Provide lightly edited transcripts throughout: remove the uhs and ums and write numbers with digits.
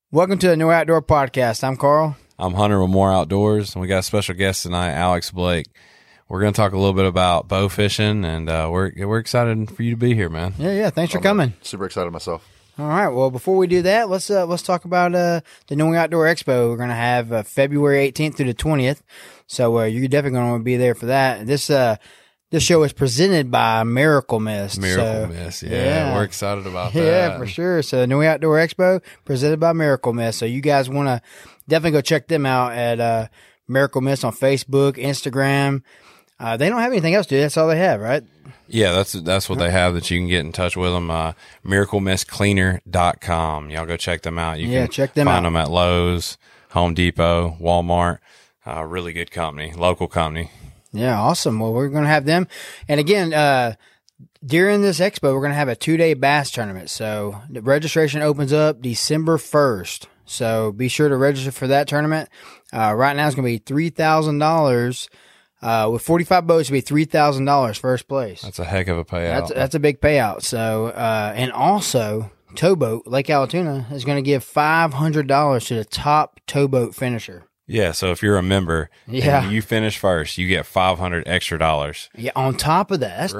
Welcome to the No Outdoor Podcast. I'm Carl. I'm Hunter with More Outdoors, and we got a special guest tonight, Alex Blake. We're going to talk a little bit about bow fishing, and we're excited for you to be here, man. Yeah. Thanks for coming. Super excited myself. All right. Well, before we do that, let's talk about the No Outdoor Expo. We're going to have February 18th through the 20th, so you're definitely going to want to be there for that. This show is presented by Miracle Mist. Mist, yeah. We're excited about that. Yeah, for sure. So No Outdoor Expo presented by Miracle Mist. So you guys want to definitely go check them out at Miracle Mist on Facebook, Instagram. They don't have anything else, dude. That's all they have, right? Yeah, that's what they have that you can get in touch with them. MiracleMistCleaner.com. Y'all go check them out. You can check them out. Find them at Lowe's, Home Depot, Walmart. Really good company, local company. Yeah, awesome. Well, we're going to have them. And again, during this expo, we're going to have a 2-day bass tournament. So the registration opens up December 1st. So be sure to register for that tournament. Right now it's going to be $3,000. With 45 boats, it'll be $3,000 first place. That's a heck of a payout. That's a big payout. So, and also Towboat, Lake Allatoona is going to give $500 to the top towboat finisher. Yeah, so if you're a member and you finish first, you get $500 extra. Yeah, on top of that, that's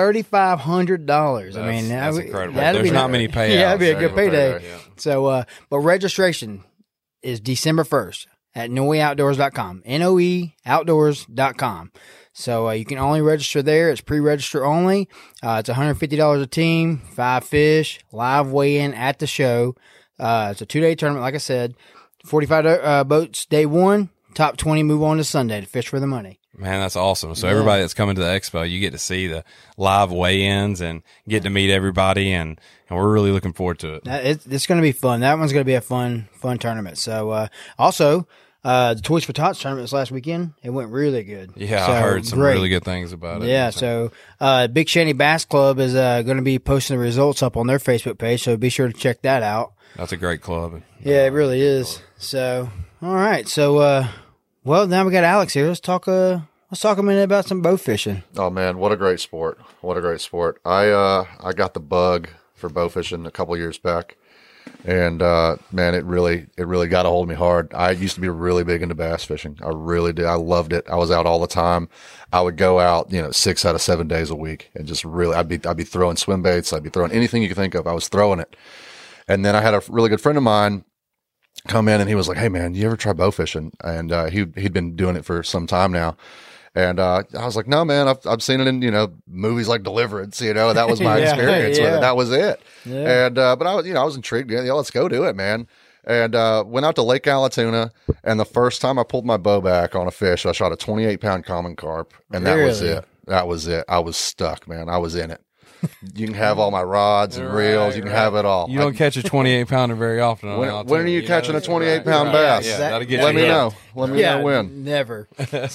$3,500. I mean, that's incredible. There's not many payouts. Yeah, that'd be a good payday. Yeah. So, but registration is December 1st at noeoutdoors.com, noeoutdoors.com. So you can only register there. It's pre-register only. It's $150 a team, 5 fish, live weigh-in at the show. It's a 2-day tournament, like I said. 45 boats day one, top 20 move on to Sunday to fish for the money. Man, that's awesome. So everybody that's coming to the expo, you get to see the live weigh-ins and get to meet everybody, and we're really looking forward to it. It's going to be fun. That one's going to be a fun tournament. So also, the Toys for Tots tournament this last weekend, it went really good. Yeah, so, I heard some great. really good things about it. Yeah, so Big Shanty Bass Club is going to be posting the results up on their Facebook page, so be sure to check that out. That's a great club. Yeah, it really is. So, all right. So, well, now we got Alex here. Let's talk a minute about some bow fishing. Oh man, what a great sport! What a great sport! I got the bug for bow fishing a couple years back, and man, it really got a hold of me hard. I used to be really big into bass fishing. I really did. I loved it. I was out all the time. I would go out, 6 out of 7 days a week, and just really, I'd be throwing swim baits. I'd be throwing anything you could think of. I was throwing it. And then I had a really good friend of mine come in, and he was like, "Hey man, you ever try bow fishing?" And he'd been doing it for some time now. And I was like, "No man, I've seen it in movies like Deliverance. That was my experience with it. That was it." Yeah. And but I was intrigued. Yeah, let's go do it, man. And went out to Lake Allatoona, and the first time I pulled my bow back on a fish, I shot a 28-pound common carp, and that was it. That was it. I was stuck, man. I was in it. You can have all my rods and reels. You can have it all. You don't catch a 28-pounder very often. When are you catching a 28-pound bass? Yeah, that'll get Let you me hit. know. Let me know when. Never.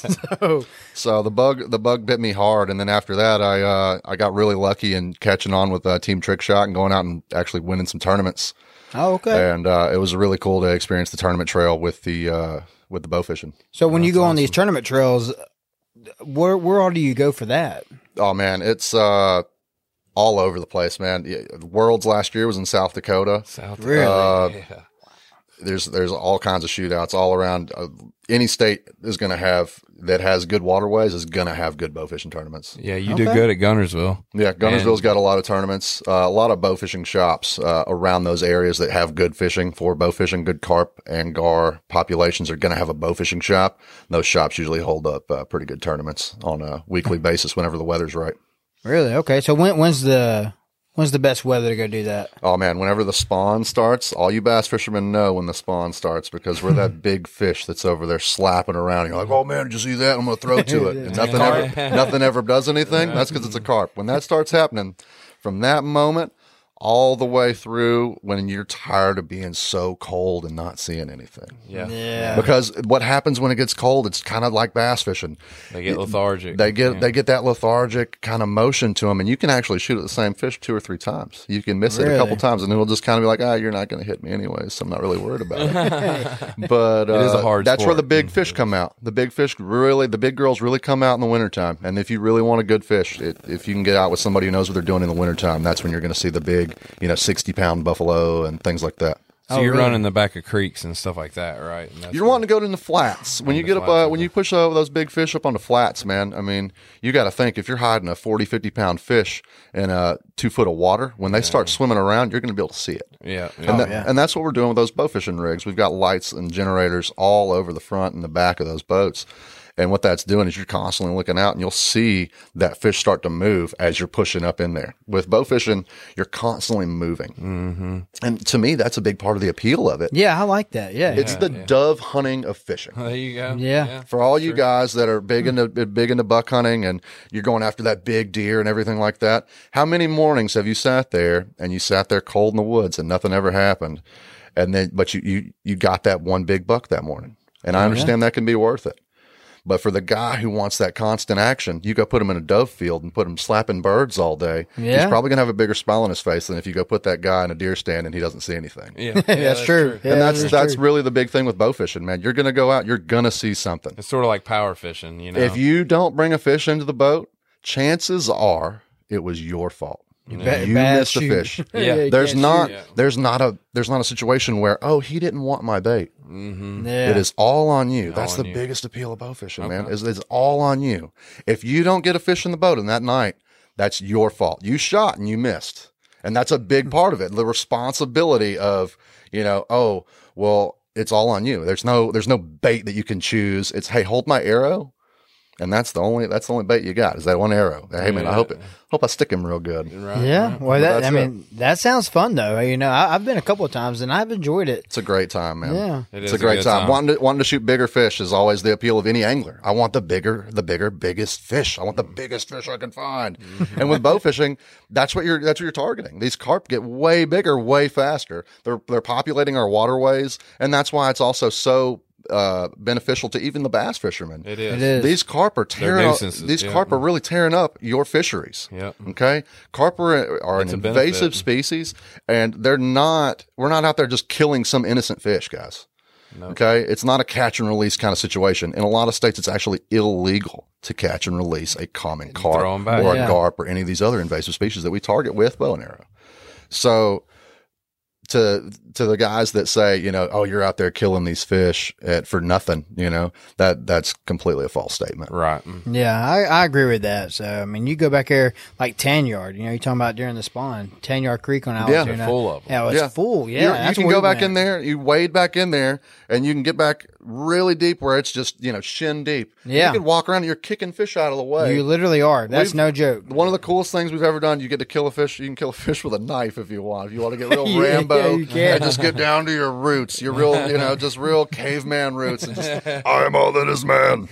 So the bug bit me hard, and then after that, I got really lucky in catching on with Team Trick Shot and going out and actually winning some tournaments. Oh, okay. And it was really cool to experience the tournament trail with the bow fishing. So when you go on these tournament trails, where all do you go for that? Oh man, it's all over the place, man. Worlds last year was in South Dakota. Really? Yeah. There's all kinds of shootouts all around. Any state is going to have that has good waterways is going to have good bow fishing tournaments. Yeah, you do good at Gunnersville. Yeah, Gunnersville's got a lot of tournaments. A lot of bow fishing shops around those areas that have good fishing for bow fishing. Good carp and gar populations are going to have a bow fishing shop. Those shops usually hold up pretty good tournaments on a weekly basis whenever the weather's right. Really? Okay. So when's the best weather to go do that? Oh man, whenever the spawn starts, all you bass fishermen know when the spawn starts because we're that big fish that's over there slapping around. You're like, "Oh man, did you see that? I'm going to throw to it." And nothing ever does anything. That's because it's a carp. When that starts happening, from that moment all the way through when you're tired of being so cold and not seeing anything. Yeah. Because what happens when it gets cold, it's kind of like bass fishing. They get lethargic. They get that lethargic kind of motion to them, and you can actually shoot at the same fish 2 or 3 times. You can miss it a couple times, and it'll just kind of be like, you're not going to hit me anyways, so I'm not really worried about it. But it is a hard that's sport. where the big fish come out. The big girls really come out in the wintertime. And if you really want a good fish, if you can get out with somebody who knows what they're doing in the wintertime, that's when you're going to see the big, 60-pound buffalo and things like that. So you're running the back of creeks and stuff like that, right? And that's You're wanting to go to the flats. When you get up, when you push those big fish up on the flats, man, I mean, you got to think if you're hiding a 40, 50-pound fish in 2 foot of water, when they start swimming around, you're going to be able to see it. Yeah. And that's what we're doing with those bow fishing rigs. We've got lights and generators all over the front and the back of those boats. And what that's doing is you're constantly looking out and you'll see that fish start to move as you're pushing up in there. With bow fishing, you're constantly moving. Mm-hmm. And to me, that's a big part of the appeal of it. Yeah, I like that. Yeah. It's the dove hunting of fishing. There you go. Yeah. For all you guys that are big into buck hunting and you're going after that big deer and everything like that, how many mornings have you sat there and you sat there cold in the woods and nothing ever happened? And then, but you got that one big buck that morning. And I understand that can be worth it. But for the guy who wants that constant action, you go put him in a dove field and put him slapping birds all day. Yeah. He's probably going to have a bigger smile on his face than if you go put that guy in a deer stand and he doesn't see anything. Yeah. That's true. Yeah, And that's true. really the big thing with bow fishing, man. You're going to go out, you're going to see something. It's sort of like power fishing, you know. If you don't bring a fish into the boat, chances are it was your fault. You Bad missed a shoot. fish. Yeah. You There's can't not shoot. there's not a situation where, oh, he didn't want my bait. Yeah. It is all on you. That's on the you. biggest appeal of bow fishing, man. Is it's all on you. If you don't get a fish in the boat in that night, that's your fault. You shot and you missed. And that's a big part of it. The responsibility of, oh, well, it's all on you. There's no bait that you can choose. It's, hey, hold my arrow. And that's the only bait you got is that one arrow. Hey man, I hope I stick him real good. Right. Yeah. Well, that's that sounds fun though. I've been a couple of times and I've enjoyed it. It's a great time, man. Yeah. It's a great time. Wanting to shoot bigger fish is always the appeal of any angler. I want the bigger, biggest fish. I want the biggest fish I can find. And with bow fishing, that's what you're targeting. These carp get way bigger, way faster. They're populating our waterways, and that's why it's also so beneficial to even the bass fishermen. It is. It is. These carp are tearing up, nuisances, these yeah. carp are really tearing up your fisheries. Yeah. Okay. Carp are an It's a invasive benefit. species, and we're not out there just killing some innocent fish, guys. No. Okay. It's not a catch and release kind of situation. In a lot of states, it's actually illegal to catch and release a common carp throw 'em back. or Yeah. a garp or any of these other invasive species that we target with bow and arrow. So, to the guys that say, oh, you're out there killing these fish for nothing, that's completely a false statement. Right. Yeah, I agree with that. So, you go back there like Tan Yard, you're talking about during the spawn, Tan Yard Creek on Altoona. they're full of 'em. Yeah, it's full. Yeah. You that's can where go we back went. in there, you wade back in there, and you can get back really deep where it's just, shin deep. Yeah. You can walk around and you're kicking fish out of the way. You literally are. That's We've- no joke. One of the coolest things we've ever done, you get to kill a fish. You can kill a fish with a knife if you want. If you want to get real Yeah, Rambo you can. and just get down to your roots, your real, just real caveman roots, and just I am all that is man.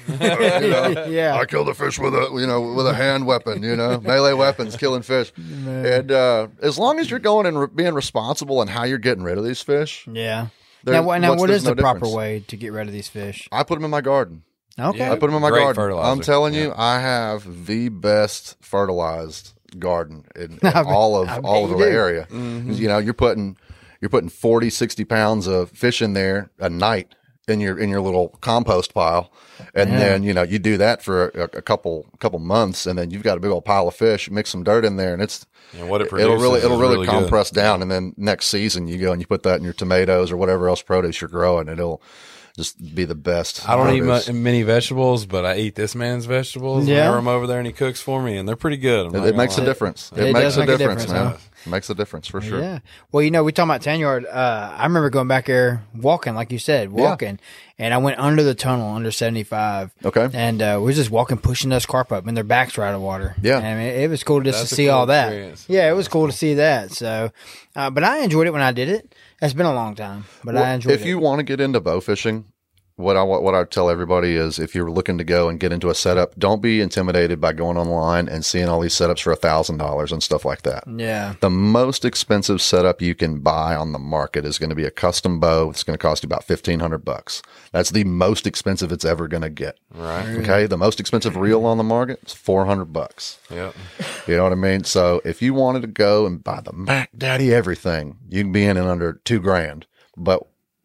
Yeah. I killed a fish with a hand weapon. Melee weapons, killing fish. And as long as you're going and being responsible in how you're getting rid of these fish, Yeah. There- Now, what there's is the no proper difference. way to get rid of these fish? I put them in my garden. Okay. Yeah. I put them in my Great garden. fertilizer. I'm telling you, I have the best fertilized garden in all of you the do. area. You're putting 40, 60 pounds of fish in there a night in your little compost pile. And then, you do that for a couple months, and then you've got a big old pile of fish, mix some dirt in there, and And what it it'll produces really is really good. compress down. And then next season you go and you put that in your tomatoes or whatever else produce you're growing, and it'll just be the best. I don't produce. eat many vegetables, but I eat this man's vegetables. Yeah. Whenever I'm over there and he cooks for me, and they're pretty good. I'm not It makes a gonna lie. difference. It It makes does a make a difference, difference, man. huh? It makes a difference for sure. Yeah. Well, we talking about Tan Yard. I remember going back there walking, like you said, and I went under the tunnel under 75. Okay. And we were just walking, pushing those carp up, and their backs were out of water. Yeah. And it was cool just That's to a see cool all that. experience. Yeah, it was cool to see that. So, but I enjoyed it when I did it. It's been a long time, but I enjoyed it. If you want to get into bow fishing, what I tell everybody is, if you're looking to go and get into a setup, don't be intimidated by going online and seeing all these setups for $1,000 and stuff like that. Yeah. The most expensive setup you can buy on the market is going to be a custom bow. It's going to cost you about $1,500. That's the most expensive it's ever going to get. Right. Okay. The most expensive reel on the market is $400. Yep. You know what I mean? So if you wanted to go and buy the Mac Daddy everything, you can be in under $2,000. But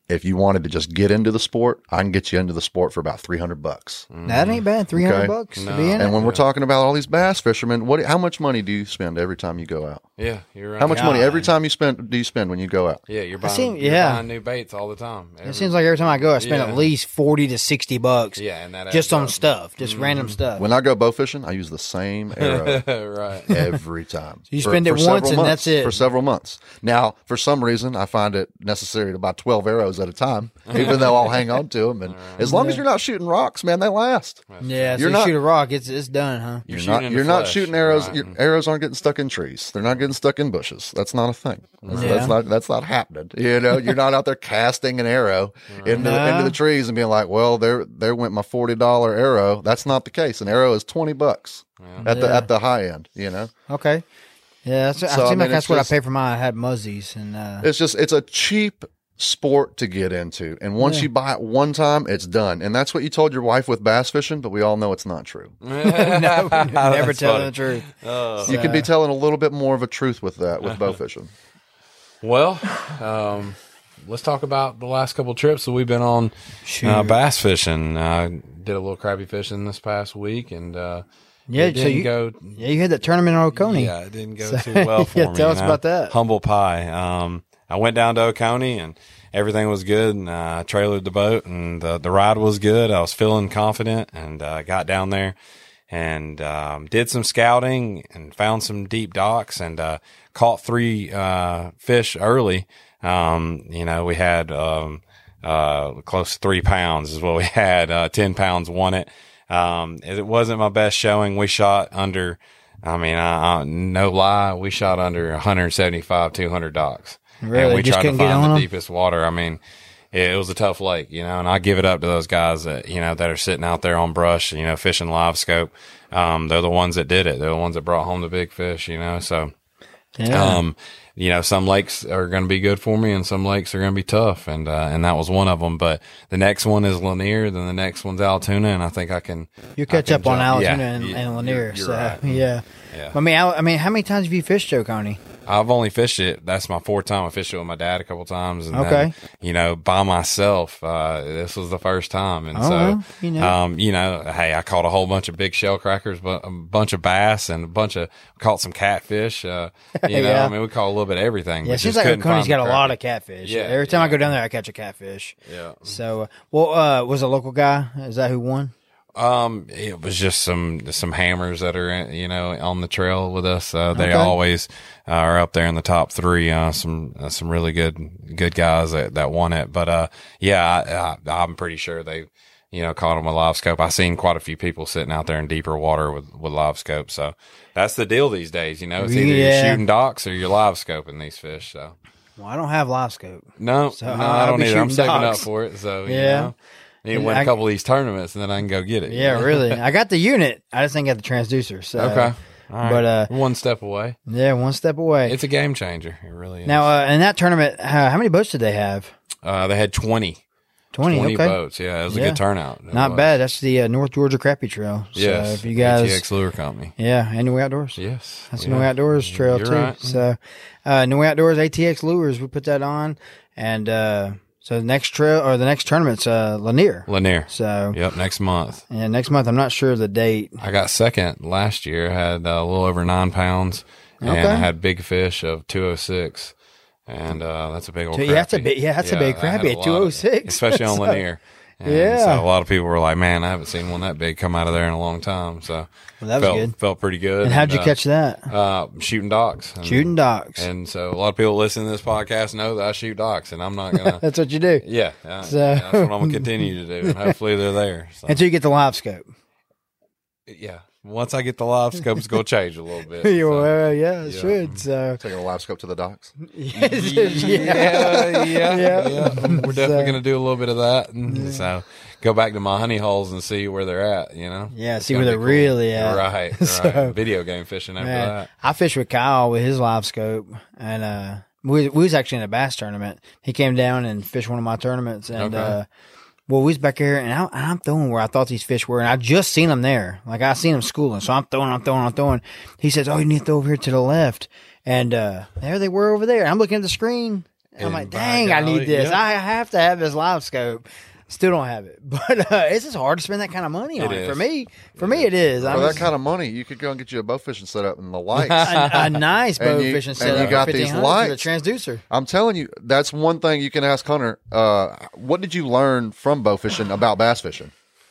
if you wanted to just get into the sport, I can get you into the sport for about $300. That ain't bad. $300 Okay. to be in And it. when we're talking about all these bass fishermen, how much money do you spend every time you go out? Yeah, you're right. How much money God. every time do you spend when you go out? Yeah, you're seem- buying, yeah. you're buying new baits all the time. It seems like every time I go, I spend Yeah. at least $40 to $60. Yeah, and that just adds on up. stuff, just random stuff. When I go bow fishing, I use the same arrow right. every time. You spend it once several and months, that's it. For several months. Now, for some reason, I find it necessary to buy 12 arrows at a time, even though I'll hang on to them. And as long as you're not shooting rocks, man, they last. Yeah, so You're you not- shoot a rock, it's done, huh? You're You're not, shooting in you're the not flesh, shooting arrows. right. Your arrows aren't getting stuck in trees. They're not getting stuck in bushes. That's not a thing. That's not happening. You know, you're not out there casting an arrow into the trees and being like, well, there went my $40 arrow. That's not the case. An arrow is $20 at the high end. You know, Okay. Yeah, that's, So, I I seem mean, like that's it's what just- I paid for mine. I had Muzzies, and it's a cheap sport to get into, and once you buy it one time, it's done. And that's what you told your wife with bass fishing, but we all know it's not true. never That's tell funny. the truth. You could be telling a little bit more of a truth with that with bow fishing. Well, let's talk about the last couple of trips that we've been on bass fishing. Did a little crappie fishing this past week, and Yeah, it so didn't you go. you had that tournament in Oconee. Yeah, it didn't go too well for Yeah, me. tell us about that. Humble pie. I went down to Oconee and everything was good. And I trailered the boat and the ride was good. I was feeling confident and got down there and did some scouting and found some deep docks and caught 3 fish early. We had close to 3 pounds is what we had. 10 pounds won it. It wasn't my best showing. We shot under, no lie, we shot under 175, 200 docks. Really? And we Just tried to couldn't get find on the 'em? deepest water. It was a tough lake, and I give it up to those guys that, that are sitting out there on brush, fishing live scope. They're the ones that did it. They're the ones that brought home the big fish, so. Yeah. Some lakes are going to be good for me and some lakes are going to be tough. And that was one of them. But the next one is Lanier. Then the next one's Altoona. And I think I can. You catch up on jump. Altoona Yeah, and Lanier. you're So, right. yeah. Yeah. I mean, how many times have you fished Oconee? I've only fished it. That's my 4th time. I fished it with my dad a couple times. And Okay. then, by myself, this was the first time. And well, hey, I caught a whole bunch of big shell crackers, but a bunch of bass and caught some catfish. Yeah. we caught a little bit of everything. Yeah, but it seems just like couldn't Oconee's find got the a lot crappie. of catfish. Yeah, Every time I yeah. go down there, I catch a catfish. Yeah. So, was a local guy? Is that who won? It was just some hammers that are, on the trail with us. They Okay. always are up there in the top 3. Some really good guys that won it. But, I'm pretty sure they, caught them with live scope. I seen quite a few people sitting out there in deeper water with live scope. So that's the deal these days. It's either you're Yeah. shooting docks or you're live scoping these fish. So Well, I don't have live scope. no, So I I'll don't be either. I'm shooting saving docks. up for it. So, Yeah. I need to win a couple of these tournaments and then I can go get it. Yeah, really. I got the unit. I just ain't got the transducer. So Okay. All right. But one step away. yeah, one step away. It's a game changer. It really is. Now, in that tournament, how many boats did they have? They had 20 20. Okay, boats. Yeah, it was a Yeah. good turnout. It not was. bad. That's the North Georgia Crappie Trail. So Yes. if you guys, ATX Lure Company. yeah, and New Way Outdoors. Yes. That's yeah. the New Way Outdoors Trail You're too. right. So, New Way Outdoors ATX Lures, we put that on, and so the next tournament's Lanier. Lanier. So Yep. Next month. yeah, next month. I'm not sure of the date. I got second last year. I had a little over 9 pounds, and Okay. I had big fish of 206. And that's a big old So, crappie. yeah, that's a big I had crappie a at lot of- 206. especially on So- Lanier. And Yeah. So a lot of people were like, "Man, I haven't seen one that big come out of there in a long time." So Well, that was good. Felt pretty good. And how'd you catch that? Shooting docks. And- Shooting docks. And so a lot of people listening to this podcast know that I shoot docks, and I'm not gonna. That's what you do. Yeah, So- that's what I'm gonna continue to do, and hopefully they're there. So, Until you get the live scope. yeah, once I get the live scope, it's gonna change a little bit. Yeah, so. well, yeah, it Yeah. should. So Taking a live scope to the docks. yeah. Yeah. We're definitely So- gonna do a little bit of that, and so go back to my honey holes and see where they're at. Yeah, It's see gonna where be they're really at. Right. So- Video game fishing after Man, that. I fished with Kyle with his live scope, and we was actually in a bass tournament. He came down and fished one of my tournaments, and Okay. well, we was back here, and I'm throwing where I thought these fish were, and I just seen them there. Like I seen them schooling, so I'm throwing. He says, "Oh, you need to throw over here to the left," and there they were over there. I'm looking at the screen. I'm like, by dang, I golly, need this. yeah. I have to have this live scope. Still don't have it, but it's just hard to spend that kind of money on it. is. For me, it is. For that kind of money, you could go and get you a bow fishing setup and the lights. a nice bow And you- fishing and setup. you got for these 1500 lights. for the transducer. I'm telling you, that's one thing you can ask Hunter. What did you learn from bow fishing about bass fishing?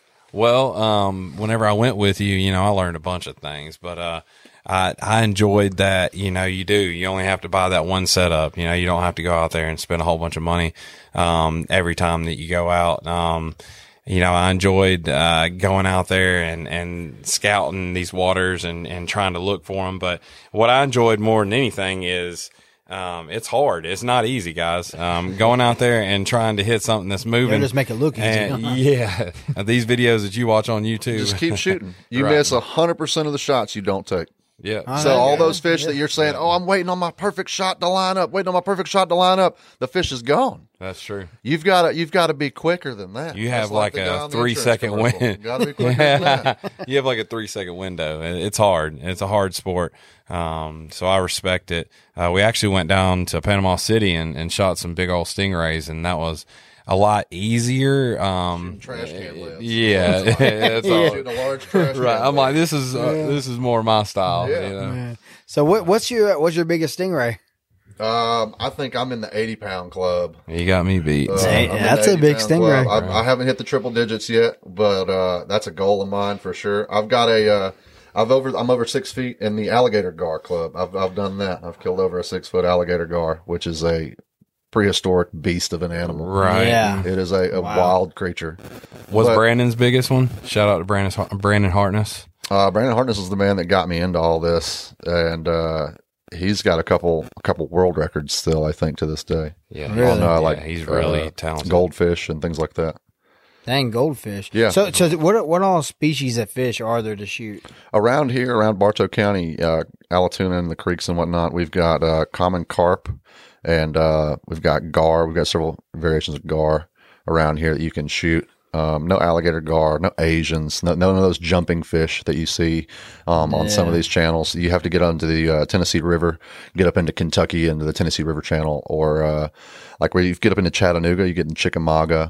Well, whenever I went with you, you know, I learned a bunch of things, but I enjoyed that. You know, you only have to buy that one setup. You know, you don't have to go out there and spend a whole bunch of money every time that you go out. You know, I enjoyed going out there and scouting these waters and trying to look for them. But what I enjoyed more than anything is it's hard. It's not easy, guys. Going out there and trying to hit something that's moving. They'll just make it look easy. And, yeah, these videos that you watch on YouTube, Just keep shooting. You Right. miss 100% of the shots you don't take. yeah, So all those fish that you're saying, oh, I'm waiting on my perfect shot to line up, the fish is gone. that's true. You've got to be quicker than that. You That's have like the guy a on the 3-second insurance commercial. win. Got to be quicker than that. You have like a 3-second window. It's hard. It's a hard sport. So I respect it. We actually went down to Panama City and shot some big old stingrays, and that was a lot easier. Trash can lids. Yeah, it's all, Shooting a large trash right. can I'm lid. like, this is more my style. Yeah. You know? Yeah. So what's your biggest stingray? I think I'm in the 80-pound club. You got me beat. Hey, I'm in that's the a big 80-pound stingray. club. I haven't hit the triple digits yet, but that's a goal of mine for sure. I've got I'm over 6 feet in the alligator gar club. I've done that. I've killed over a 6-foot alligator gar, which is a prehistoric beast of an animal. Right. Yeah. It is a wild creature. Was But- Brandon's biggest one? Shout out to Brandon Hartness. Brandon Hartness is the man that got me into all this, and he's got a couple world records still, I think, to this day. Yeah. Really? Yeah, like, he's really talented. Goldfish and things like that. Dang, goldfish. Yeah. So what all species of fish are there to shoot? Around here, around Bartow County, Allatoona and the creeks and whatnot, we've got common carp, and we've got gar. We've got several variations of gar around here that you can shoot. No alligator gar, no Asians, none of those jumping fish that you see on some of these channels. You have to get onto the Tennessee River, get up into Kentucky, into the Tennessee River Channel, or like where you get up into Chattanooga, you get in Chickamauga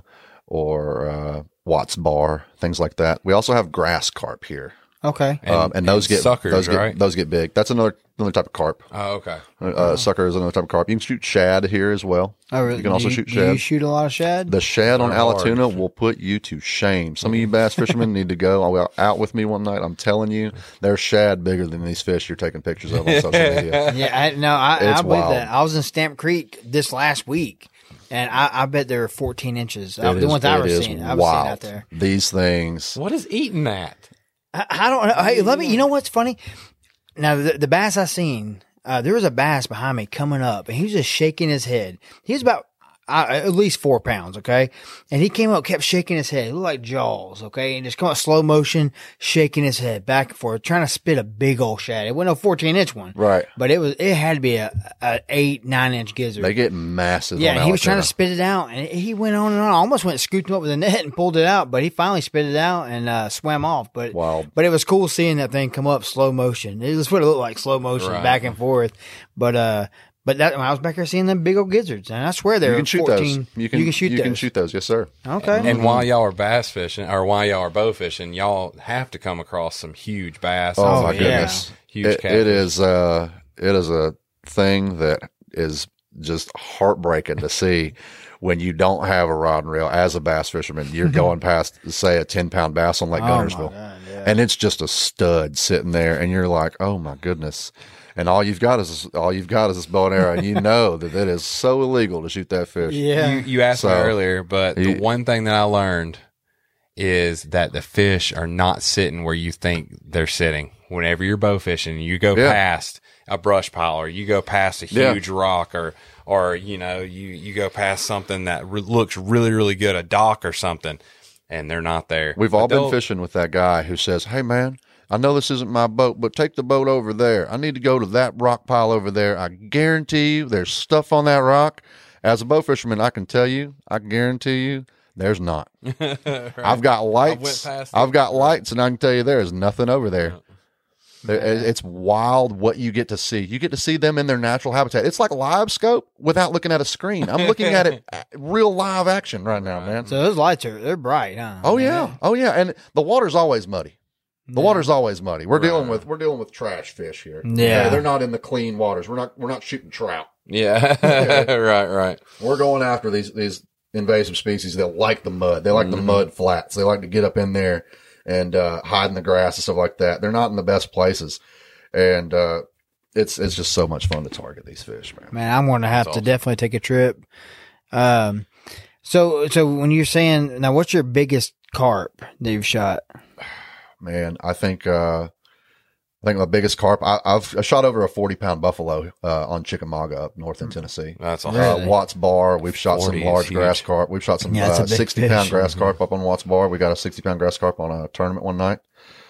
or Watts Bar, things like that. We also have grass carp here. Okay. And those get suckers, right? Those get big. That's another type of carp. Oh, okay. Sucker is another type of carp. You can shoot shad here as well. Oh, really? You can also shoot Do you shad. shoot a lot of shad? The shad on They're hard. Allatoona will put you to shame. Some of you bass fishermen need to go out with me one night. I'm telling you, there's shad bigger than these fish you're taking pictures of on social media. Yeah, I It's believe wild. that. I was in Stamp Creek this last week, and I bet there were 14 inches. It The ones I it was is seeing, I was seeing wild. out there. These things. What is eating that? I don't know. Hey, let me. You know what's funny? Now the bass I seen, there was a bass behind me coming up, and he was just shaking his head. He was about at least 4 pounds, okay? And he came up, kept shaking his head. It looked like Jaws, okay? And just come out slow motion, shaking his head back and forth, trying to spit a big old shad. It wasn't a 14-inch one, Right. but it had to be a 8-9 inch gizzard. They get massive. Yeah, on he was trying to Allatoona. spit it out, and he went on and on. I almost went and scooped him up with a net and pulled it out, but he finally spit it out and swam off. But Wild. but it was cool seeing that thing come up slow motion. It was what it looked like, slow motion, Right. back and forth. But that when I was back there seeing them big old gizzards, and I swear they You were can shoot 14. those. You can shoot You those. can shoot those. Yes, sir. Okay. And while y'all are bass fishing, or while y'all are bow fishing, y'all have to come across some huge bass. Oh, my yeah. goodness. Huge It catfish. is a thing that is just heartbreaking to see when you don't have a rod and reel as a bass fisherman. You're going past, say, a 10-pound bass on Lake Oh, my Gunnersville, God, yeah. and it's just a stud sitting there, and you're like, oh my goodness. And all you've got is this bow and arrow, and you know that it is so illegal to shoot that fish. Yeah. You asked me So, earlier, but the one thing that I learned is that the fish are not sitting where you think they're sitting. Whenever you're bow fishing, you go Yeah. past a brush pile, or you go past a Yeah. huge rock, or you know, you go past something that looks really, really good, a dock or something, and they're not there. We've all But been they'll- fishing with that guy who says, hey, man, I know this isn't my boat, but take the boat over there. I need to go to that rock pile over there. I guarantee you there's stuff on that rock. As a bow fisherman, I can tell you, I guarantee you, there's not. I've got lights. past it. I've got lights, and I can tell you there is nothing over there. It's wild what you get to see. You get to see them in their natural habitat. It's like live scope without looking at a screen. I'm looking at it real live action right now, man. So those lights they're bright, huh? Oh yeah. And the water's always muddy. The water's always muddy. We're dealing with trash fish here. Yeah. Okay, they're not in the clean waters. We're not shooting trout. Yeah. Right. We're going after these invasive species that like the mud. They like the mud flats. They like to get up in there and hide in the grass and stuff like that. They're not in the best places. And it's just so much fun to target these fish, man. Man, I'm going to have to definitely take a trip. So when you're saying, now what's your biggest carp that you've shot? Man, I think the biggest carp, I shot over a 40-pound buffalo on Chickamauga up north in Tennessee. That's awesome. Watts Bar. We've shot some 40 is large huge. grass carp. We've shot some Yeah, it's a big 60-pound fish. grass carp up on Watts Bar. We got a 60-pound grass carp on a tournament one night.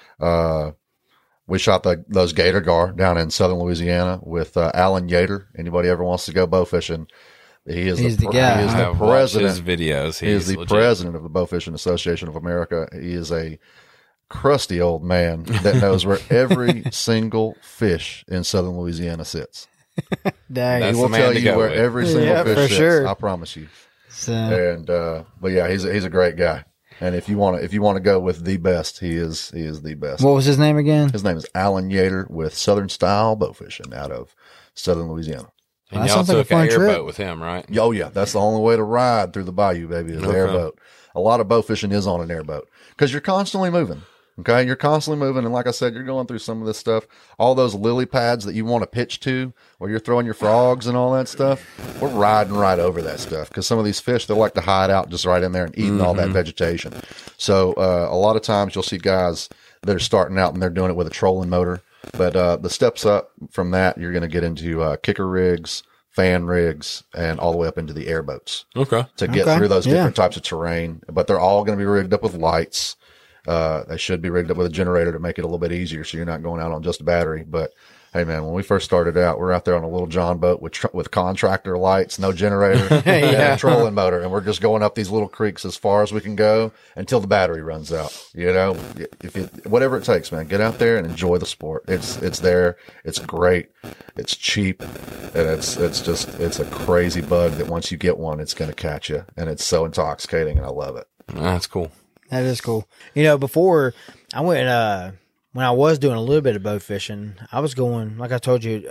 We shot those gator gar down in southern Louisiana with Alan Yater. Anybody ever wants to go bow fishing? He's the guy. He is the I've watched his president. videos. He is the legit. president of the Bow Fishing Association of America. He is a crusty old man that knows where every single fish in southern Louisiana sits. Dang. That's He will the man tell to you go where with. every single Yeah, fish for sits. sure. I promise you. So, And but yeah, he's a great guy. And if you want to go with the best, he is the best. what was his name again? His name is Alan Yater with Southern Style Bow Fishing out of southern Louisiana. And That y'all sounds like a took fun an trip. airboat with him, right? Oh yeah, that's the only way to ride through the bayou, baby, is the Okay. airboat. A lot of bow fishing is on an airboat because you're constantly moving. Okay, you're constantly moving, and like I said, you're going through some of this stuff. All those lily pads that you want to pitch to, where you're throwing your frogs and all that stuff. We're riding right over that stuff because some of these fish, they like to hide out just right in there and eating all that vegetation. So a lot of times you'll see guys that are starting out and they're doing it with a trolling motor. But the steps up from that, you're going to get into kicker rigs, fan rigs, and all the way up into the airboats Okay. to get Okay. through those Yeah. different types of terrain. But they're all going to be rigged up with lights. They should be rigged up with a generator to make it a little bit easier so you're not going out on just a battery. But hey, man, when we first started out, we're out there on a little John boat with contractor lights, no generator, and a trolling motor. And we're just going up these little creeks as far as we can go until the battery runs out. You know, whatever it takes, man, get out there and enjoy the sport. It's there. It's great. It's cheap. And it's a crazy bug that once you get one, it's going to catch you. And it's so intoxicating. And I love it. That's cool. That is cool. You know, before I went, when I was doing a little bit of boat fishing, I was going, like I told you,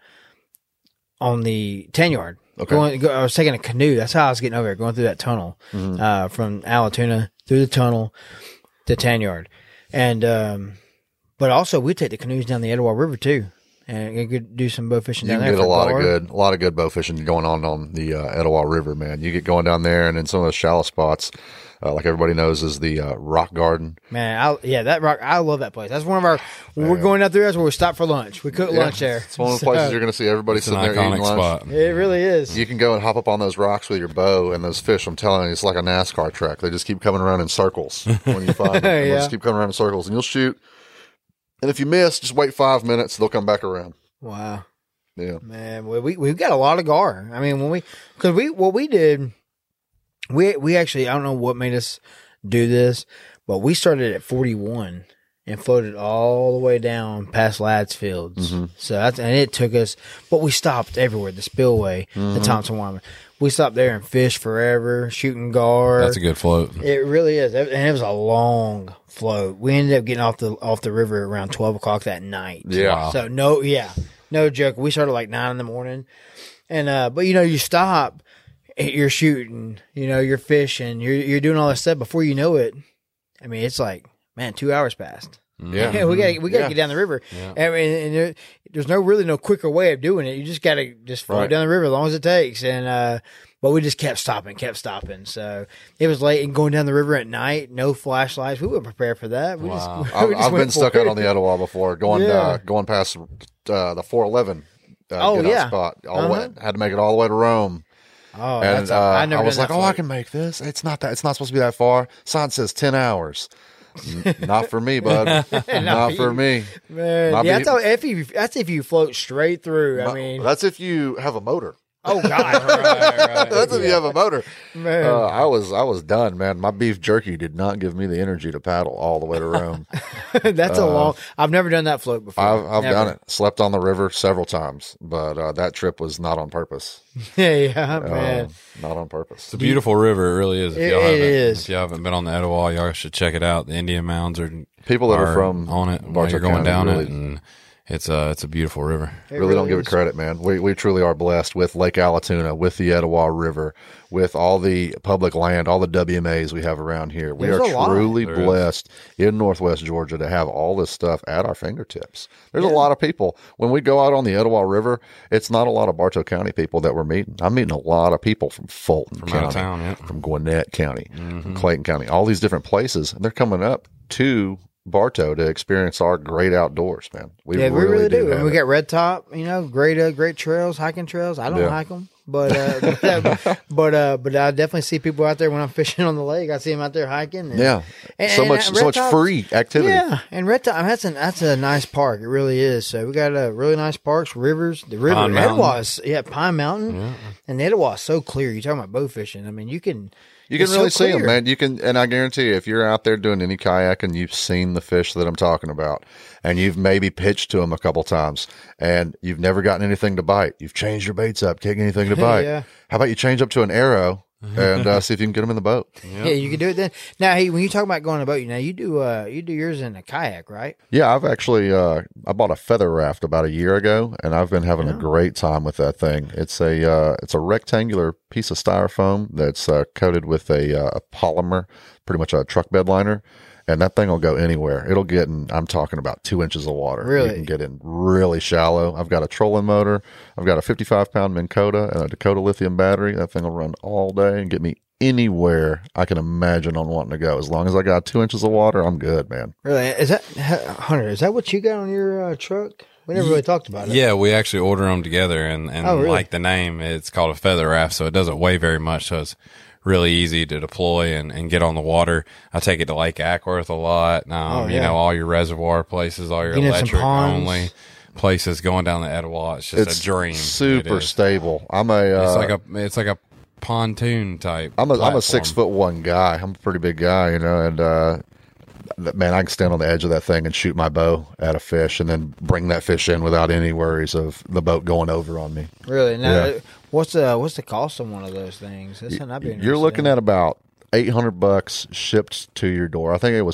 on the 10 yard. Okay. I was taking a canoe. That's how I was getting over there, going through that tunnel, from Allatoona through the tunnel to 10 yard. And, but also we'd take the canoes down the Etowah River too. And you could do some boat fishing You down can there. get for a lot gar. of good bow fishing going on the Etowah River, man. You get going down there, and in some of those shallow spots, like everybody knows, is the Rock Garden. Man, that rock, I love that place. That's one of our, when we're going out there, that's where we stop for lunch. We cook lunch there. It's one of the places you're going to see everybody It's an sitting there eating iconic lunch. spot. It really is. You can go and hop up on those rocks with your bow, and those fish, I'm telling you, it's like a NASCAR track. They just keep coming around in circles when you find them. They'll Yeah. just keep coming around in circles, and you'll shoot. And if you miss, just wait 5 minutes. They'll come back around. Wow. Yeah. Man, we've got a lot of gar. I mean, what we did, we actually, I don't know what made us do this, but we started at 41 and floated all the way down past Ladd's Fields. So and it took us, but we stopped everywhere, the spillway, the Thompson Wyman. We stopped there and fished forever, shooting gar. That's a good float. It really is, and it was a long float. We ended up getting off the river around 12 o'clock that night. Yeah. So no joke. We started like 9 in the morning, and but you stop, you're shooting, you're fishing, you're doing all this stuff. Before you know it, I mean, it's like, man, 2 hours passed. Yeah. we gotta Yeah. get down the river. Yeah. I mean, and there's no quicker way of doing it. You just gotta float Right. down the river as long as it takes. And but we just kept stopping. So it was late and going down the river at night. No flashlights. We weren't prepared for that. We Wow. just, I've, we just I've went been stuck for out it. on the Etowah before, going Yeah. going past the 411 Oh, get out yeah. spot. All the way, had to make it all the way to Rome. Oh, And that's I never I was done like, that oh, I float. can make this. It's not supposed to be that far. Sign says 10 hours. Not for me, bud. Not for me. Man, My yeah, be- that's if you float straight through. I mean, That's if you have a motor. Oh God. That's if you have a motor. Man. I was done, man. My beef jerky did not give me the energy to paddle all the way to Rome. That's a long. I've never done that float before. I've Never. done it. Slept on the river several times, but that trip was not on purpose. Yeah, man. Not on purpose. It's a beautiful river. It really is. If y'all It haven't, is. If you haven't been on the Etowah, y'all should check it out. The Indian Mounds are People that are from on it while Bartow you're going County down really- it, and it's a beautiful river. It Really don't give it is. credit, man. We truly are blessed with Lake Allatoona, with the Etowah River, with all the public land, all the WMAs we have around here. We There's are a lot. truly There is. blessed in Northwest Georgia to have all this stuff at our fingertips. There's a lot of people. When we go out on the Etowah River, it's not a lot of Bartow County people that we're meeting. I'm meeting a lot of people from Fulton From County, out of town, yeah. from Gwinnett County, from Clayton County, all these different places. And they're coming up to Bartow to experience our great outdoors, man. We Yeah, we really do. have And we it. got Red Top, great trails, hiking trails. I don't Yeah. hike them, but but I definitely see people out there when I'm fishing on the lake. I see them out there hiking. And, Yeah, and- so and much Red Top's- free activity. Yeah, and Red Top, that's a nice park. It really is. So we got really nice parks, rivers. The river, Pine Mountain. Etowah's, Pine Mountain, and Etowah's so clear. You're talking about bow fishing. I mean, you can You can really see them, man. You can, and I guarantee you, if you're out there doing any kayak and you've seen the fish that I'm talking about, and you've maybe pitched to them a couple times, and you've never gotten anything to bite, you've changed your baits up, can't get anything to bite. Yeah. How about you change up to an arrow and see if you can get them in the boat? Yeah, you can do it then. Now, hey, when you talk about going on a boat, now you do yours in a kayak, right? Yeah, I've actually I bought a feather raft about a year ago, and I've been having a great time with that thing. It's a rectangular piece of styrofoam that's coated with a polymer, pretty much a truck bed liner, and that thing will go anywhere. It'll get in, I'm talking about 2 inches of water. Really? You can get in really shallow. I've got a trolling motor. I've got a 55-pound Minn Kota and a Dakota lithium battery. That thing will run all day and get me anywhere I can imagine on wanting to go. As long as I got 2 inches of water, I'm good, man. Really? Is that Hunter? Is that what you got on your truck? We never really talked about it. Yeah, we actually order them together, and Oh, really? like the name, it's called a feather raft, so it doesn't weigh very much, so it's really easy to deploy and get on the water. I take it to Lake Ackworth a lot. yeah. All your reservoir places, all your You know, some electric ponds. only places going down the Etowah. It's just It's a dream. super It is. stable. It's like a pontoon type. I'm a platform. 6'1" guy. I'm a pretty big guy, and man, I can stand on the edge of that thing and shoot my bow at a fish, and then bring that fish in without any worries of the boat going over on me. Really? Now, Yeah. what's the cost of one of those things? That's something I'd be You're looking interested at about $800 shipped to your door. I think it was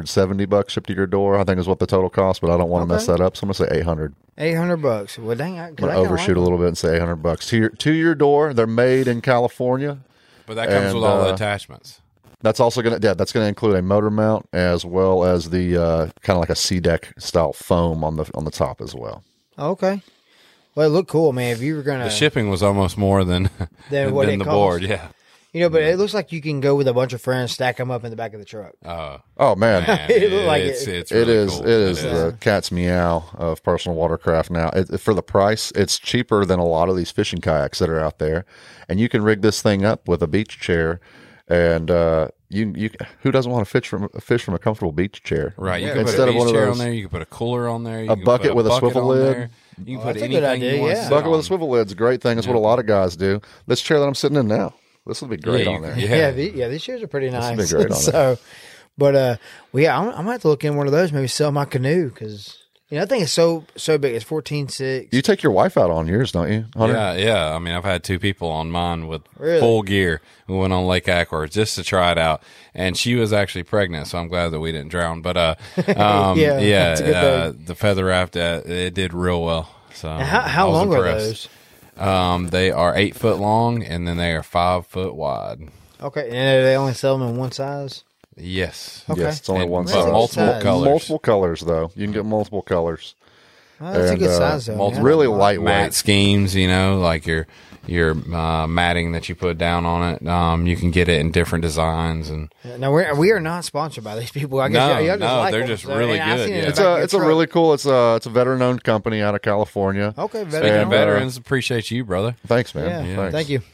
$770 shipped to your door, I think is what the total cost, but I don't want to mess Okay. that up, so I'm gonna say 800. in. $800. Well, dang, I'm gonna overshoot a like little bit and say $800 to your door. They're made in California. But that comes and, with all the attachments. That's also that's gonna include a motor mount as well as the kind of like a sea deck style foam on the top as well. Okay. Well, it looked cool, man. If you were gonna The shipping was almost more than Than what it the costs. board. Yeah. but it looks like you can go with a bunch of friends, stack them up in the back of the truck. Oh man, Man, It looked like it's it. really It is. cool. It is the cat's meow of personal watercraft. Now, for the price, it's cheaper than a lot of these fishing kayaks that are out there, and you can rig this thing up with a beach chair. And you who doesn't want to fish from a comfortable beach chair? Right, you can Instead put a of one beach of chair those on there. You can put a cooler on there. You A can bucket put with a swivel on lid. there. You can put that's a good anything idea, you want. yeah. To bucket sit with a on. swivel lid's a great thing. That's what a lot of guys do. This chair that I'm sitting in now, this will be great Yeah, on there. Yeah. These chairs are pretty nice. would be great on so, but I'm gonna have to look in one of those. Maybe sell my canoe because that thing is so big. It's 14.6. You take your wife out on yours, don't you, Hunter? Yeah. I mean, I've had two people on mine with Really? full gear who went on Lake Ackworth just to try it out, and she was actually pregnant, so I'm glad that we didn't drown. But that's a good thing. the feather raft it did real well. So Now, how I was long are impressed. those? They are 8 foot long, and then they are 5 foot wide. Okay, and they only sell them in one size. Yes. Okay. Yes, it's only And- one but size. multiple Size. colors. Multiple colors, though. You can get multiple colors. Oh, that's And, a good size, though. multiple- man. Really lightweight. Mat schemes, like your matting that you put down on it. You can get it in different designs, and Now we are not sponsored by these people. I guess No, y'all just no, like they're them, just so- really and I've good, seen it in yeah. the It's back of a your it's a truck. really cool. It's a veteran owned company out of California. Okay, speaking veteran. of veterans, appreciate you, brother. Thanks, man. Yeah, Thanks. thank you.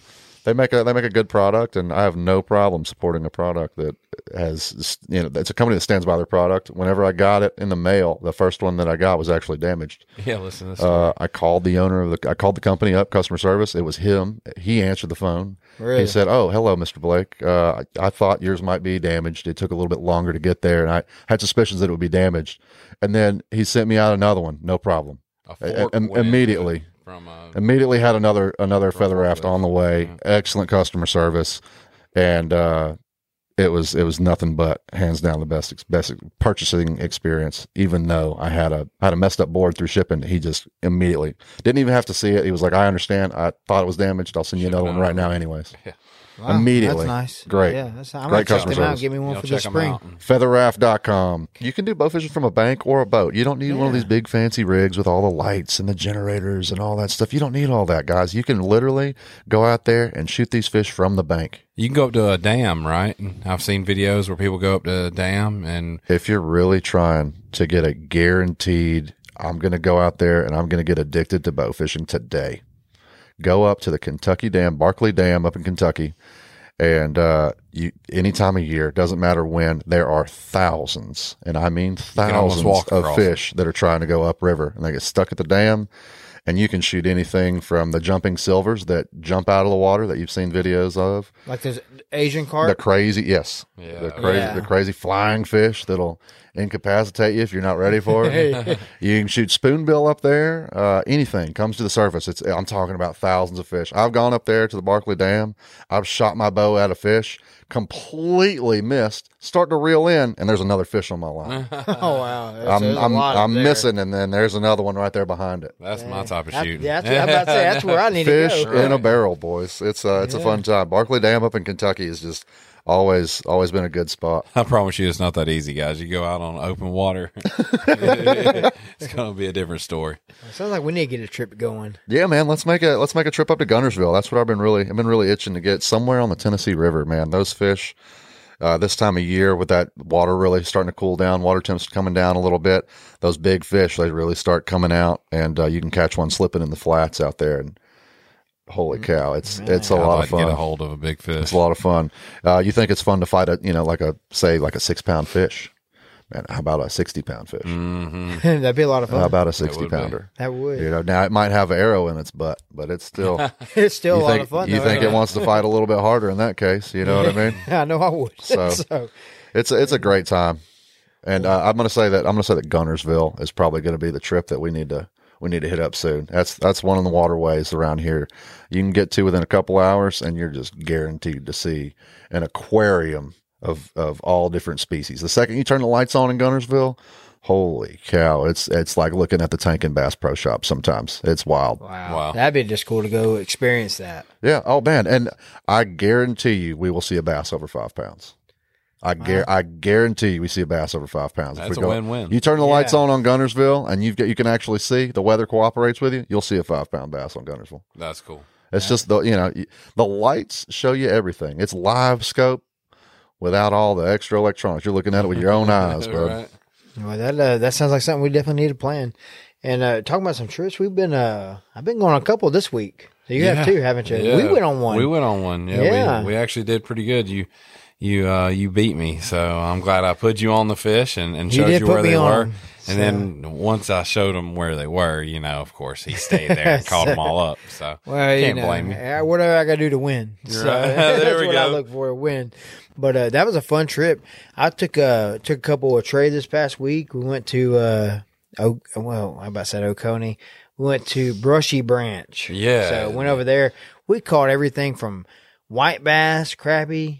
They make a good product, and I have no problem supporting a product that has, it's a company that stands by their product. Whenever I got it in the mail, the first one that I got was actually damaged. Yeah, listen to this. I called I called the company up, customer service. It was him. He answered the phone. Really? He said, "Oh, hello, Mr. Blake. I thought yours might be damaged. It took a little bit longer to get there, and I had suspicions that it would be damaged." And then he sent me out another one. No problem. A fork went Immediately. from Immediately had another feather raft on the way. Yeah. Excellent customer service, and it was nothing but hands down the best purchasing experience. Even though I had a messed up board through shipping, he just immediately didn't even have to see it. He was like, "I understand. I thought it was damaged. I'll send you another one right now, anyways." Yeah. Wow, Immediately. That's nice. Great. Yeah, I'm Great gonna check customer them out. service. Give me one Y'all for check the 'em spring. out. Featherraft.com. You can do bow fishing from a bank or a boat. You don't need one of Yeah. these big fancy rigs with all the lights and the generators and all that stuff. You don't need all that, guys. You can literally go out there and shoot these fish from the bank. You can go up to a dam, right? I've seen videos where people go up to a dam and If you're really trying to get a guaranteed, I'm going to go out there and I'm going to get addicted to bow fishing today, go up to the Kentucky Dam, Barkley Dam up in Kentucky. And any time of year, doesn't matter when, there are thousands, and I mean can almost thousands walk of across fish that are trying to go upriver, and they get stuck at the dam. And you can shoot anything from the jumping silvers that jump out of the water that you've seen videos of, Like those Asian the carp. crazy, yes, Yeah. Yeah. the crazy flying fish that'll incapacitate you if you're not ready for it. You can shoot spoonbill up there. Anything comes to the surface. I'm talking about thousands of fish. I've gone up there to the Barkley Dam. I've shot my bow at a fish, completely missed, start to reel in, and there's another fish on my line. Oh wow, There's a lot I'm up there. missing, and then there's another one right there behind it. that's my type of That- shooting. Yeah, I'm about to say that's where I need Fish to go. in a barrel, boys. It's a fun time. Barkley Dam up in Kentucky is just always been a good spot. I promise you, it's not that easy, guys. You go out on open water, it's going to be a different story. Sounds like we need to get a trip going. Yeah, man. Let's make a trip up to Gunnersville. That's what I've been really itching to get somewhere on the Tennessee River, man. Those fish, this time of year with that water really starting to cool down, water temps coming down a little bit. Those big fish, they really start coming out, and you can catch one slipping in the flats out there. And holy cow, it's a I'd lot like of to get a fun. hold of a big fish. It's a lot of fun. You think it's fun to fight like a 6-pound fish? Man, how about a 60-pound fish? That'd be a lot of How fun. about a would be. 60-pounder? That would. Now it might have an arrow in its butt, but it's still. It's still a You lot think, of fun. you though, think ain't it wants to fight a little bit harder in that case? You know what I mean? I know I would. So- So, It's a great time, and I'm going to say that Gunnersville is probably going to be the trip that we need to hit up soon. That's one of the waterways around here you can get to within a couple hours, and you're just guaranteed to see an aquarium of all different species. The second you turn the lights on in Gunnersville, holy cow! It's like looking at the Tank and Bass Pro Shop. Sometimes it's wild. Wow. That'd be just cool to go experience that. Yeah. Oh man, and I guarantee you, we will see a bass over 5 pounds. I guarantee you, we see a bass over 5 pounds. If That's we a go- win-win. You turn the lights Yeah. on Gunnersville, and you can actually see the weather cooperates with you. You'll see a 5-pound bass on Gunnersville. That's cool. It's just the lights show you everything. It's live scope without all the extra electronics. You're looking at it with your own eyes, bro. Right? Well, that sounds like something we definitely need to plan. And talking about some trips, I've been going on a couple this week. So you have too, haven't you? Yeah. We went on one. We went on one. Yeah. Yeah. We actually did pretty good. You beat me, so I'm glad I put you on the fish and showed did you put where me they on were. 'em, And then once I showed him where they were, of course, he stayed there and caught them all up. So Well, can't blame you. Whatever I got to do to win. So Right. that's There we what I go. look for, a win. But that was a fun trip. I took a couple of trades this past week. We went to I about said Oconee. We went to Brushy Branch. Yeah. So went over there. We caught everything from white bass, crappie,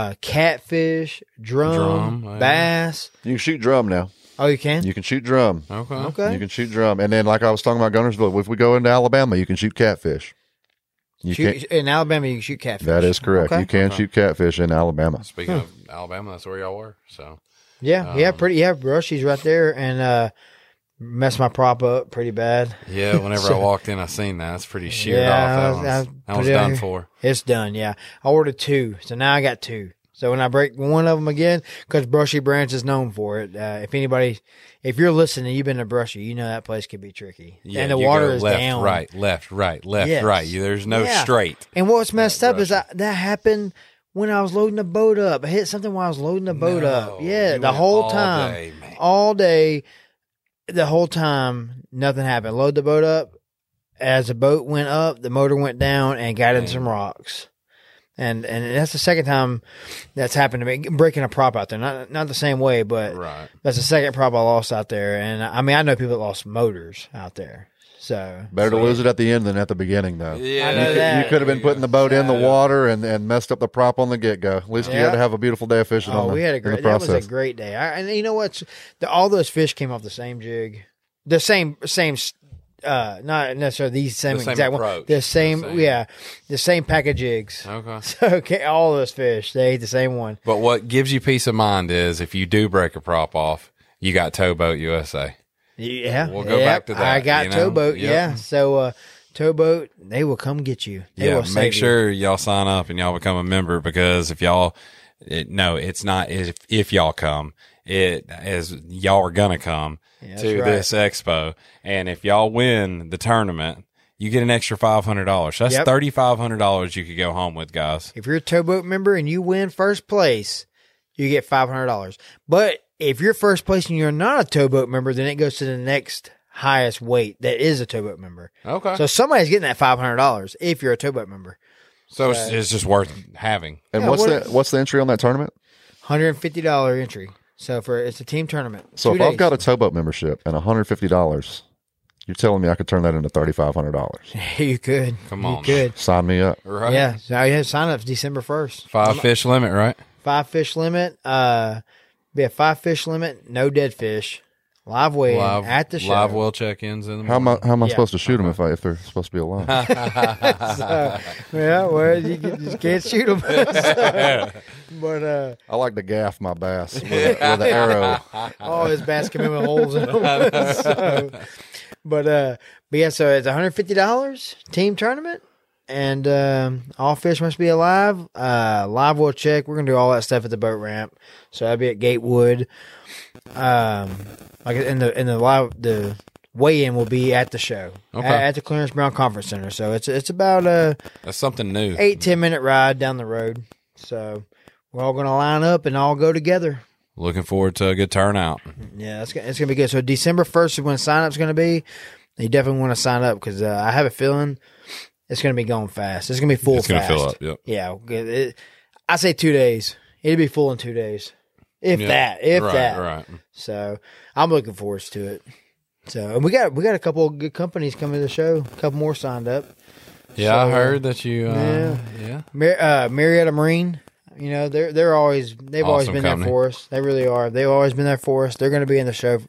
catfish, drum, oh, yeah. bass. You can shoot drum now. Oh, you can? You can shoot drum. Okay. Okay. You can shoot drum, and then like I was talking about Gunnersville, if we go into Alabama, you can shoot catfish. You can. In Alabama, you can shoot catfish. That is correct. Okay. You can shoot catfish in Alabama. Speaking of Alabama, that's where y'all were. So Yeah, brushies right there, and messed my prop up pretty bad. yeah, whenever I walked in, I seen that. It's pretty sheared Yeah, off. That I one's put it out done here. for. It's done. Yeah, I ordered 2, so now I got 2. So when I break one of them again, because Brushy Branch is known for it. If you're listening, you've been to Brushy, you know that place can be tricky. Yeah, and the you water go is left, down. right, left, right, left, Yes. right. There's no Yeah. straight. And what's messed up is that happened when I was loading the boat up. I hit something while I was loading the boat up. Yeah, you the went whole all time. day, man. All day, the whole time, nothing happened. Load the boat up. As the boat went up, the motor went down and got in some rocks. And that's the second time that's happened to me, breaking a prop out there. Not the same way, but Right. that's the second prop I lost out there. And I mean, I know people that lost motors out there. So Better to lose it at the end than at the beginning, though. Yeah, I know that. You could have been putting the boat in the water and messed up the prop on the get-go. At least you Yeah. had to have a beautiful day of fishing on we had a in the great. That was process. a great day. And you know what? All those fish came off the same jig, the same. Not necessarily the same The same exact one. approach. The same, The same. yeah, the same pack of jigs. Okay. So okay, all those fish they ate the same one. But what gives you peace of mind is if you do break a prop off, you got Towboat USA. Yeah, We'll go back to that, I got you know? Towboat. Yep. Yeah, so Towboat, they will come get you. They will Yeah, save make you. sure y'all sign up and y'all become a member because if y'all, it's not if y'all come, it is y'all are gonna come that's to right. this expo, and if y'all win the tournament, you get an extra $500. That's Yep. $3,500 you could go home with, guys. If you're a Towboat member and you win first place, you get $500. But if you're first place and you're not a Towboat member, then it goes to the next highest weight that is a Towboat member. Okay, So somebody's getting that $500 if you're a Towboat member. so it's just worth having. And Yeah, what's the entry on that tournament? $150 entry. So it's a team tournament. So 2 if I've days. got a towboat membership and $150, you're telling me I could turn that into $3,500. you could. Come on, You could. Sign me up. Right? Yeah. So yeah, sign up December 1st. 5 fish limit, right? 5 fish limit. Be a 5 fish limit, no dead fish. Live weigh at the show. Live well check-ins in the How am morning. I Yeah. supposed to shoot them if they're supposed to be alive? Yeah, well, you just can't shoot them. But I like to gaff my bass with an arrow. all his bass come in with holes in them. But yeah, so it's $150 team tournament, and all fish must be alive. Live well check. We're gonna do all that stuff at the boat ramp. So that'll be at Gatewood. Like in the weigh-in will be at the show at the Clarence Brown Conference Center. So it's about a That's something new. 8-10 minute ride down the road. So we're all gonna line up and all go together. Looking forward to a good turnout. Yeah, it's gonna be good. So December 1st is when sign up's gonna be. You definitely want to sign up because I have a feeling it's gonna be going fast. It's gonna be full. It's going to fast. fill up. Yep. Yeah, I say 2 days. It'll be full in 2 days, if Yeah. that. Right. So I'm looking forward to it. So and we got a couple of good companies coming to the show. A couple more signed up. Yeah, I heard that you. yeah. Yeah. Marietta Marine. You know they've always been Awesome there company. for us. They really are. They've always been there for us. They're going to be in the show.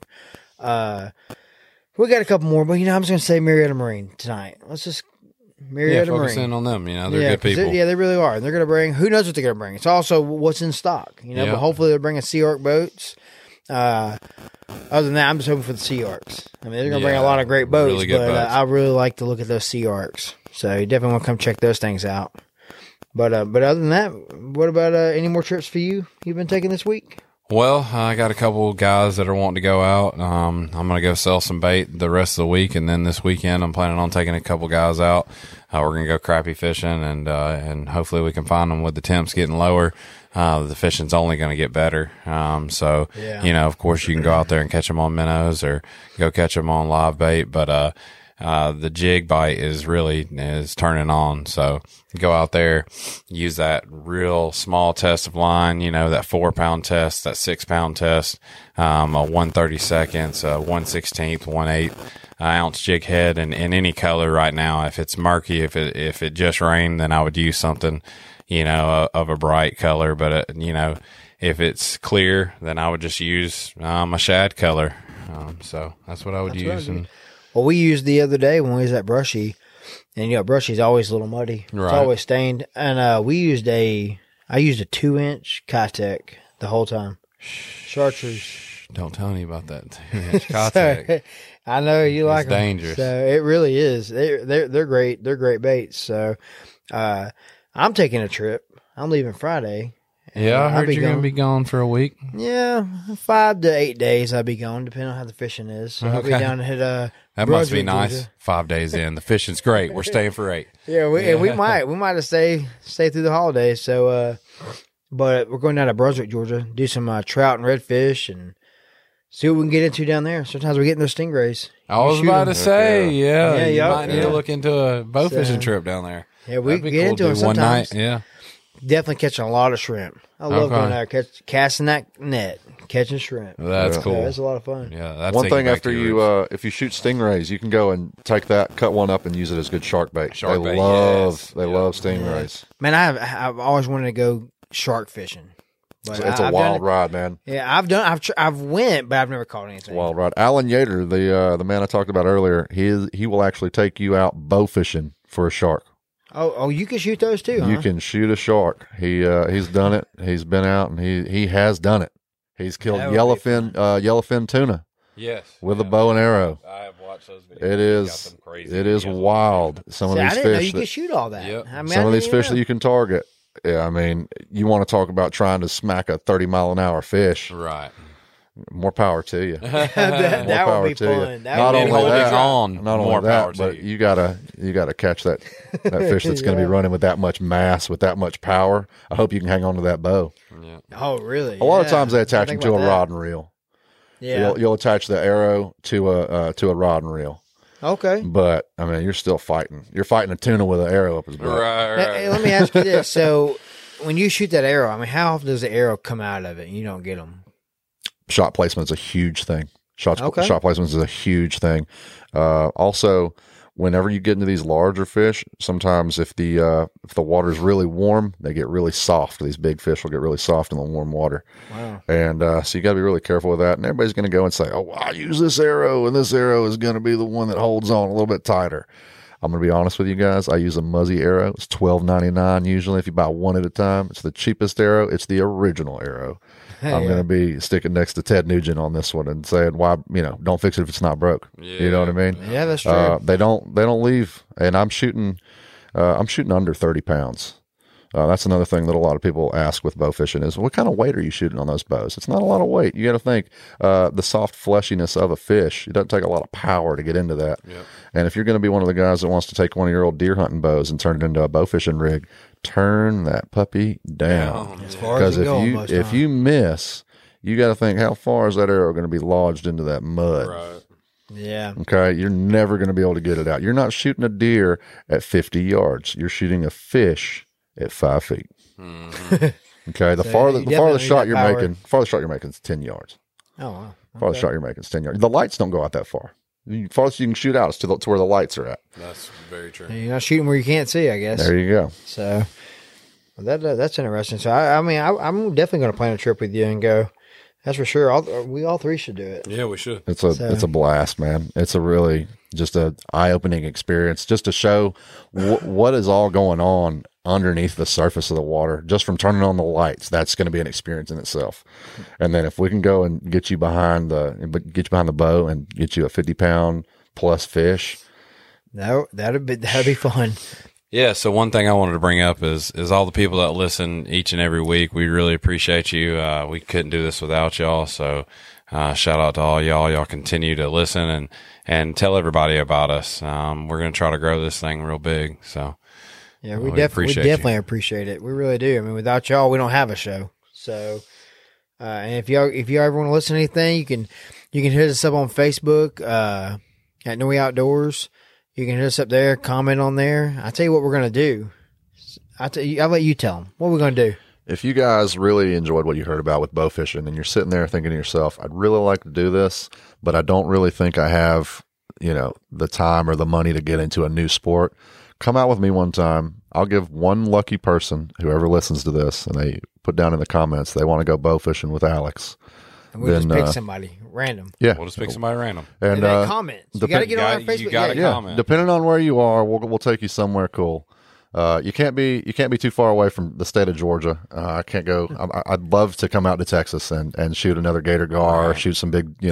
We got a couple more, but I'm just going to say Marietta Marine tonight. Let's just Marietta Focus Marine. in on them. They're good 'cause people. they really are. They're going to bring. Who knows what they're going to bring? It's also what's in stock. Yeah. But hopefully they're bringing Sea Arc boats. Other than that, I'm just hoping for the Sea Arcs. I mean, they're going to bring a Yeah, lot of great boats, really good but boats. I really like to look at those Sea Arcs. So you definitely want to come check those things out. But other than that, what about any more trips for you? You've been taking this week? Well, I got a couple guys that are wanting to go out. I'm going to go sell some bait the rest of the week, and then this weekend I'm planning on taking a couple guys out. We're going to go crappie fishing, and hopefully we can find them with the temps getting lower. The fishing's only going to get better. So, Yeah. of course you can go out there and catch them on minnows or go catch them on live bait, but the jig bite is turning on. So go out there, use that real small test of line, that 4-pound test, that 6-pound test, a 1/32, 1/16, 1/8 ounce jig head in any color right now. If it's murky, if it just rained, then I would use something, of a bright color. But, if it's clear, then I would just use a shad color. So that's what I would use. And Well, we used the other day when we was at Brushy, and Brushy's always a little muddy. Right. It's always stained. And I used a 2-inch Kitech the whole time. Chartreuse. don't tell me about that. Contact. I know you like them. dangerous. So it really is. They're great. They're great baits. So I'm taking a trip. I'm leaving Friday, Yeah, I I'll heard be you're going to gone. be gone for a week. Yeah, 5 to 8 days I'll be gone, depending on how the fishing is. So I'll be Okay. down to hit That must be Brunswick, nice. Georgia. 5 days in. The fishing's great. We're staying for 8. Yeah, we might have stay through the holidays. So, but we're going down to Brunswick, Georgia, do some trout and redfish, and see what we can get into down there. Sometimes we get in those stingrays. I was shoot about 'em. to say, Yeah, you yeah, might need to yeah. look into a bow fishing So- trip down there. Yeah, we That'd be get cool into to it do one night. sometimes. Yeah. Definitely catching a lot of shrimp. I love Okay. going there, casting that net, catching shrimp. That's Yeah. cool. Yeah, it's a lot of fun. Yeah, that's One taking thing back after to your you, roots. if you shoot stingrays, you can go and take that, cut one up, and use it as good shark bait. Shark they bait, love, yes. they Yeah. love stingrays. Man, I've always wanted to go shark fishing. But It's a I've wild done it. ride, man. Yeah, I've went, but I've never caught anything. Wild ride. Alan Yater, the man I talked about earlier, he will actually take you out bow fishing for a shark. Oh, you can shoot those too, huh? You can shoot a shark. He's done it. He's been out and he has done it. He's killed That would be yellowfin tuna Yes. with a bow and arrow. I have watched those videos. It is wild. Some of See, I these didn't know fish you that, could shoot all that. Yep. I mean, some I of these didn't even fish that know. you can target. Yeah, I mean, you want to talk about trying to smack a 30-mile-an-hour fish. Right. More power to you. that More power would be to you. fun. That Not would And be only holding that, on, not more only power that, to but you. you gotta catch that fish that's going to Yeah. be running with that much mass, with that much power. I hope you can hang on to that bow. Yeah. Oh, really? A lot of Yeah. times they I attach them think to a about that. rod and reel. Yeah. You'll attach the arrow to a rod and reel. Okay. But I mean, you're still fighting. You're fighting a tuna with an arrow up his butt. Right. Hey, let me ask you this: so, when you shoot that arrow, I mean, how often does the arrow come out of it? And you don't get them. Shot placement is a huge thing. Okay. Shot placement is a huge thing. Also, whenever you get into these larger fish, sometimes if the water's really warm, they get really soft. These big fish will get really soft in the warm water. Wow. And so you got to be really careful with that. And everybody's going to go and say, "Oh, I use this arrow, and this arrow is going to be the one that holds on a little bit tighter." I'm going to be honest with you guys. I use a Muzzy arrow. It's $12.99 usually if you buy one at a time. It's the cheapest arrow. It's the original arrow. I'm going to be sticking next to Ted Nugent on this one and saying, "Why, don't fix it if it's not broke." You know what I mean? Yeah, that's true. They don't leave. And I'm shooting under 30 pounds. That's another thing that a lot of people ask with bow fishing is, what kind of weight are you shooting on those bows? It's not a lot of weight. You got to think the soft fleshiness of a fish. It doesn't take a lot of power to get into that. Yep. And if you're going to be one of the guys that wants to take one of your old deer hunting bows and turn it into a bow fishing rig, turn that puppy down. As far as Because it go, almost, if huh? you miss, you got to think, how far is that arrow going to be lodged into that mud? Right. Yeah. Okay, you're never going to be able to get it out. You're not shooting a deer at 50 yards. You're shooting a fish at 5 feet. Okay, the So farther you the farthest definitely shot need you're that power. making, farthest shot you're making is 10 yards. Oh wow. Farthest shot you're making is 10 yards. The lights don't go out that far. The farthest you can shoot out is to where the lights are at. That's very true. You're not shooting where you can't see, I guess. There you go. So well, that's interesting. So I'm definitely going to plan a trip with you and go. That's for sure. We all three should do it. Yeah, we should. It's a blast, man. It's a really just a eye-opening experience, just to show what is all going on underneath the surface of the water, just from turning on the lights. That's going to be an experience in itself. And then if we can go and get you behind the bow and get you a 50-pound plus fish, That'd be fun. Yeah, so one thing I wanted to bring up is all the people that listen each and every week. We really appreciate you. We couldn't do this without y'all. So shout out to all y'all. Y'all continue to listen and tell everybody about us. We're going to try to grow this thing real big. So Yeah, we we appreciate definitely appreciate it. We really do. I mean, without y'all, we don't have a show. So, and if y'all ever want to listen to anything, you can hit us up on Facebook at Norway Outdoors. You can hit us up there, comment on there. I tell you what we're gonna do. I'll let you tell them what we're gonna do. if you guys really enjoyed what you heard about with bow fishing and you're sitting there thinking to yourself, I'd really like to do this, but I don't really think I have, the time or the money to get into a new sport, come out with me one time. I'll give one lucky person, whoever listens to this, and they put down in the comments they want to go bow fishing with Alex. And we'll just Then, pick somebody random. Yeah. We'll just pick somebody random. And, then comments. You got to get on our you Facebook. gotta Yeah, comment. depending on where you are, we'll take you somewhere cool. You can't be too far away from the state of Georgia. I can't go. I'd love to come out to Texas and shoot another gator gar, or shoot some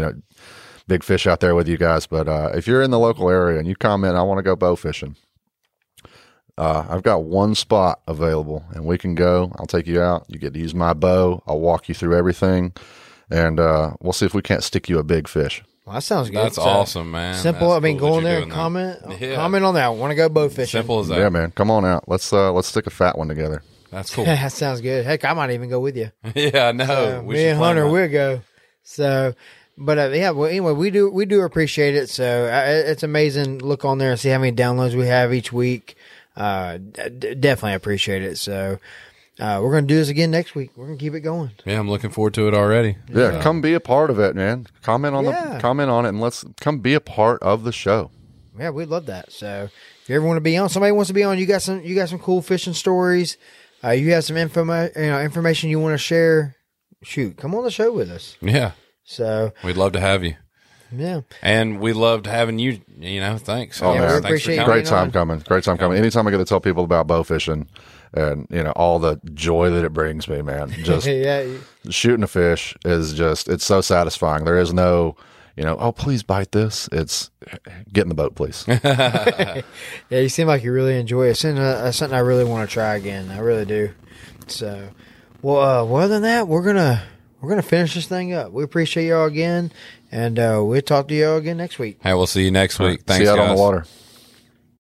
big fish out there with you guys. But if you're in the local area and you comment, I want to go bow fishing, I've got one spot available, and we can go. I'll take you out. You get to use my bow. I'll walk you through everything, and we'll see if we can't stick you a big fish. Well, that sounds good. That's awesome, man. Simple. That's I mean, cool go that in you're there doing and that. comment. Yeah. Comment on that. Want to go bow fishing? Simple as that. Yeah, man. Come on out. Let's stick a fat one together. That's cool. That sounds good. Heck, I might even go with you. Yeah, no. So, we me should and plan Hunter that. will go. So, but yeah. Well, anyway, we do appreciate it. So it's amazing. Look on there and see how many downloads we have each week. Definitely appreciate it. So we're gonna do this again next week. We're gonna keep it going. Yeah, I'm looking forward to it already. Yeah, come be a part of it, man. Comment on it, and let's come be a part of the show. Yeah, we'd love that. So if you ever want to be on, somebody wants to be on, you got some cool fishing stories. You have some information you want to share. Shoot, come on the show with us. Yeah. So We'd love to have you. yeah, And we loved having you, thanks. Oh, Yeah, man. we Thanks appreciate for you coming. Great time coming. Great time coming. Anytime I get to tell people about bow fishing and, all the joy that it brings me, man. Just yeah. shooting a fish is it's so satisfying. There is no, oh, please bite this. It's get in the boat, please. Yeah, you seem like you really enjoy it. It's something I really want to try again. I really do. So, well, other than that, we're gonna finish this thing up. We appreciate y'all again, and we'll talk to y'all again next week. Hey, we'll see you next week. Thanks, See you out guys. on the water.